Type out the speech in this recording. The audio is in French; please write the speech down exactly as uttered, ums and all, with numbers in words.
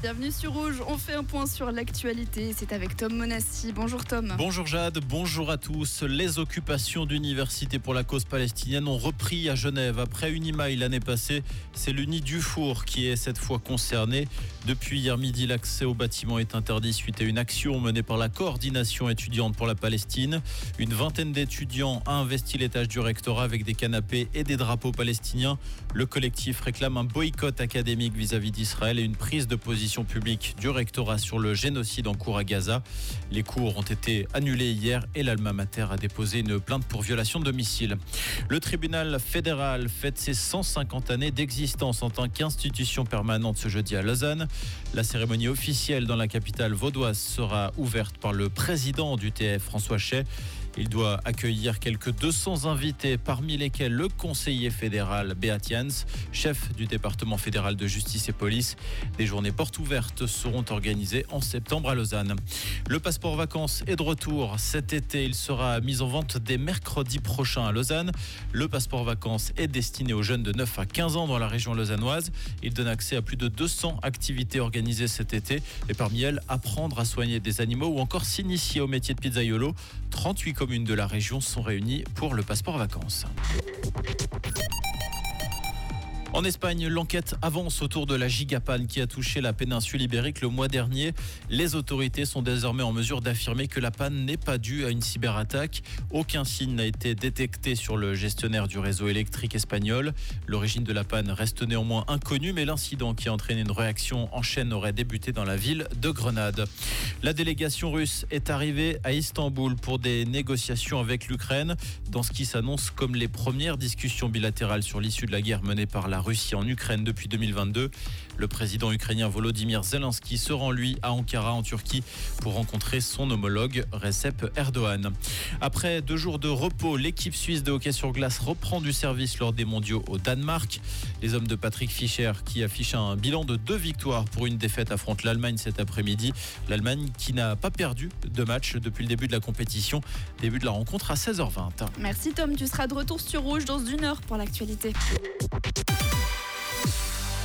Bienvenue sur Rouge, on fait un point sur l'actualité, c'est avec Tom Monassi. Bonjour Tom. Bonjour Jade, bonjour à tous. Les occupations d'universités pour la cause palestinienne ont repris à Genève. Après Unimail l'année passée, c'est l'Uni Dufour qui est cette fois concerné. Depuis hier midi, l'accès au bâtiment est interdit suite à une action menée par la coordination étudiante pour la Palestine. Une vingtaine d'étudiants a investi l'étage du rectorat avec des canapés et des drapeaux palestiniens. Le collectif réclame un boycott académique vis-à-vis d'Israël et une prise de position publique du rectorat sur le génocide en cours à Gaza. Les cours ont été annulés hier et l'Alma Mater a déposé une plainte pour violation de domicile. Le tribunal fédéral fête ses cent cinquante années d'existence en tant qu'institution permanente ce jeudi à Lausanne. La cérémonie officielle dans la capitale vaudoise sera ouverte par le président du T F, François Chaix. Il doit accueillir quelques deux cents invités, parmi lesquels le conseiller fédéral Beat Jans, chef du département fédéral de justice et police. Des journées portes ouvertes seront organisées en septembre à Lausanne. Le passeport vacances est de retour cet été. Il sera mis en vente dès mercredi prochain à Lausanne. Le passeport vacances est destiné aux jeunes de neuf à quinze ans dans la région lausannoise. Il donne accès à plus de deux cents activités organisées cet été. Et parmi elles, apprendre à soigner des animaux ou encore s'initier au métier de pizzaiolo. trente-huit communes de la région sont réunies pour le passeport vacances. En Espagne, l'enquête avance autour de la gigapanne qui a touché la péninsule ibérique le mois dernier. Les autorités sont désormais en mesure d'affirmer que la panne n'est pas due à une cyberattaque. Aucun signe n'a été détecté sur le gestionnaire du réseau électrique espagnol. L'origine de la panne reste néanmoins inconnue, mais l'incident qui a entraîné une réaction en chaîne aurait débuté dans la ville de Grenade. La délégation russe est arrivée à Istanbul pour des négociations avec l'Ukraine, dans ce qui s'annonce comme les premières discussions bilatérales sur l'issue de la guerre menée par la Russie en Ukraine depuis deux mille vingt-deux. Le président ukrainien Volodymyr Zelensky se rend lui à Ankara en Turquie pour rencontrer son homologue Recep Erdogan. Après deux jours de repos, l'équipe suisse de hockey sur glace reprend du service lors des mondiaux au Danemark. Les hommes de Patrick Fischer qui affichent un bilan de deux victoires pour une défaite affrontent l'Allemagne cet après-midi. L'Allemagne qui n'a pas perdu de match depuis le début de la compétition. Début de la rencontre à seize heures vingt. Merci Tom, tu seras de retour sur Rouge dans une heure pour l'actualité.